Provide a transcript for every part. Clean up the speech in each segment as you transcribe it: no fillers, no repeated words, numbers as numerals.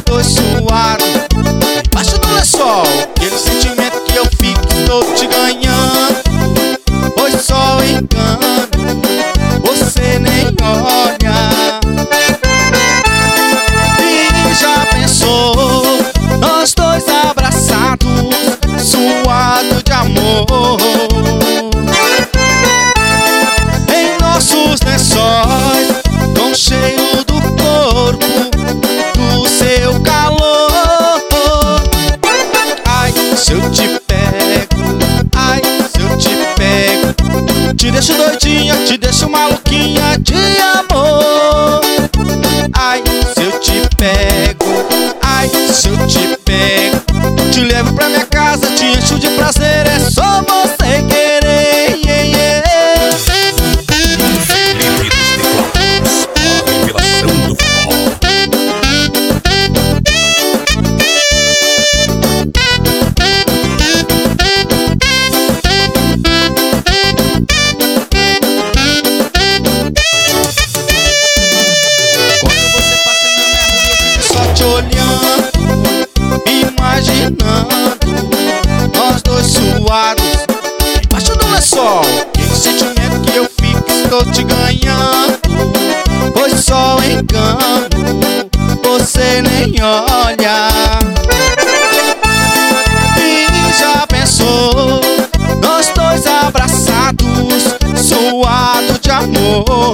dois suados embaixo do lençol. Aquele sentimento que eu fico, estou te ganhando. Foi só engano, você nem olha. E já pensou, nós dois abraçados, suado de amor, em nossos lençóis, com cheiro do corpo, do seu calor. Ai, se eu te pego, ai, se eu te pego, te deixo doidinha, te deixo maluquinha de amor. Ai, se eu te pego, ai, se eu te pego, te levo pra minha casa, te encho de prazer, é só você querer, yeah, yeah. Imaginando nós dois suados embaixo do lençol. Aquele sentimento que eu fico, estou te ganhando. Foi só engano, você nem olha. E já pensou, nós dois abraçados, suado de amor,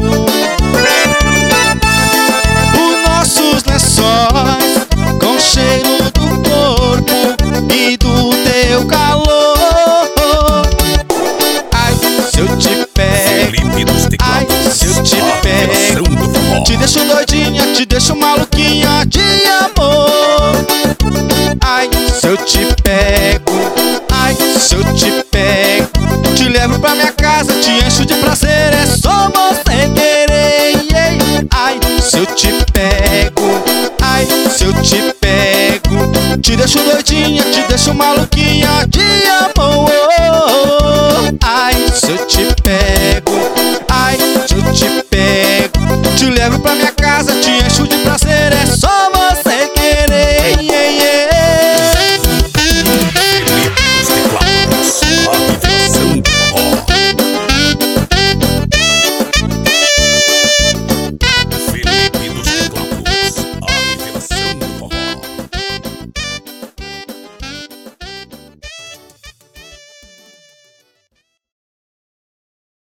os nossos lençóis com cheiro do corpo e do teu calor. Ai, se eu te pego, ai, se eu te pego, te deixo doidinha, te deixo maluquinha de amor. Ai, se eu te pego, ai, se eu te pego, te levo pra minha casa, te encho de prazer, é só você querer, yeah. Ai, se eu te pego, ai, se eu te pego, te deixo doidinha, te deixo maluquinha de amor.